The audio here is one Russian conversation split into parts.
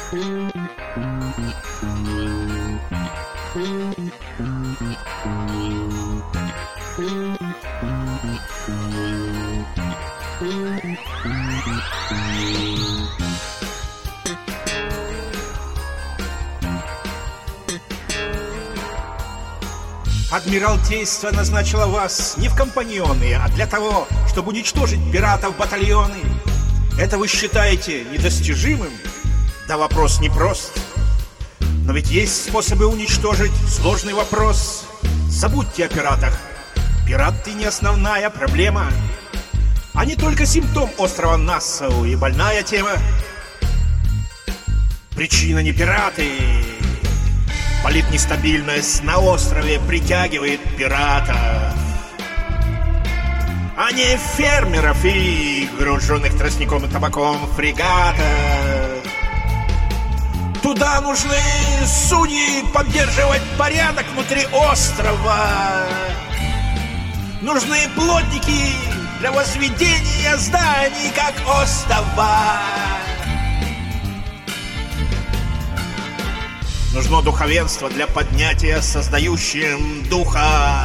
Адмиралтейство назначило вас не в компаньоны, а для того, чтобы уничтожить пиратов-батальоны. Это вы считаете недостижимым? Да, вопрос непрост. Но ведь есть способы уничтожить сложный вопрос. Забудьте о пиратах. Пираты не основная проблема. Они только симптом острова Нассау и больная тема. Причина не пираты. Политнестабильность на острове притягивает пиратов, а не фермеров и груженных тростником и табаком фрегатов. Туда нужны судьи поддерживать порядок внутри острова. Нужны плотники для возведения зданий, как остова. Нужно духовенство для поднятия создающим духа.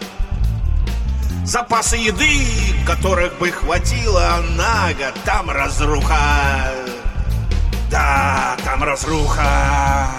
Запасы еды, которых бы хватило на год, там разруха. Да, там разруха.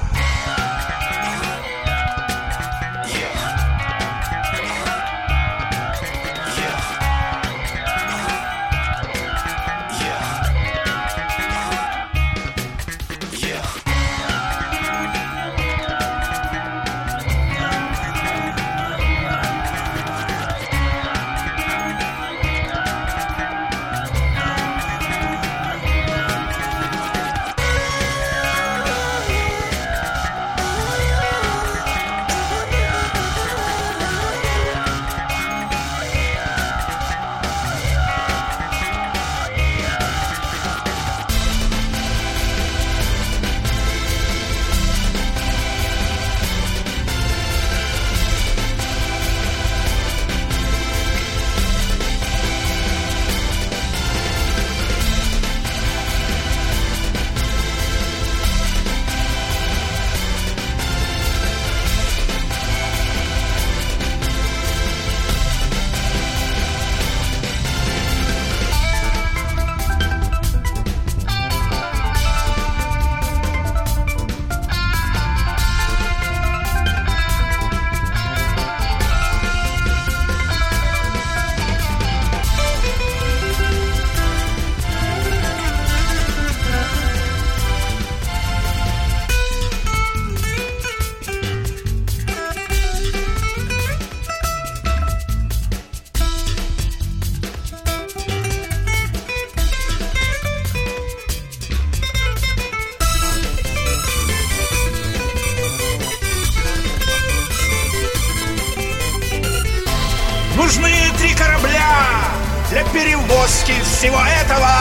Нужны 3 корабля для перевозки всего этого.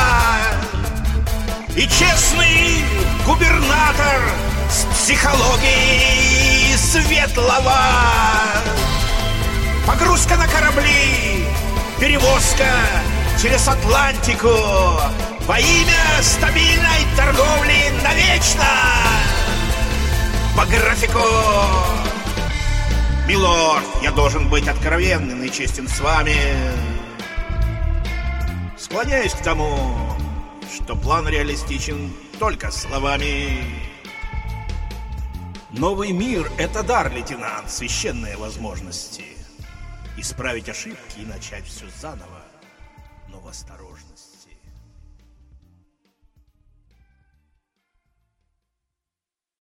И честный губернатор с психологией светлого. Погрузка на корабли, перевозка через Атлантику во имя стабильной торговли навечно. По графику. Милорд, я должен быть откровенным и честен с вами. Склоняюсь к тому, что план реалистичен только словами. Новый мир — это дар, лейтенант, священные возможности. Исправить ошибки и начать все заново, но в осторожность.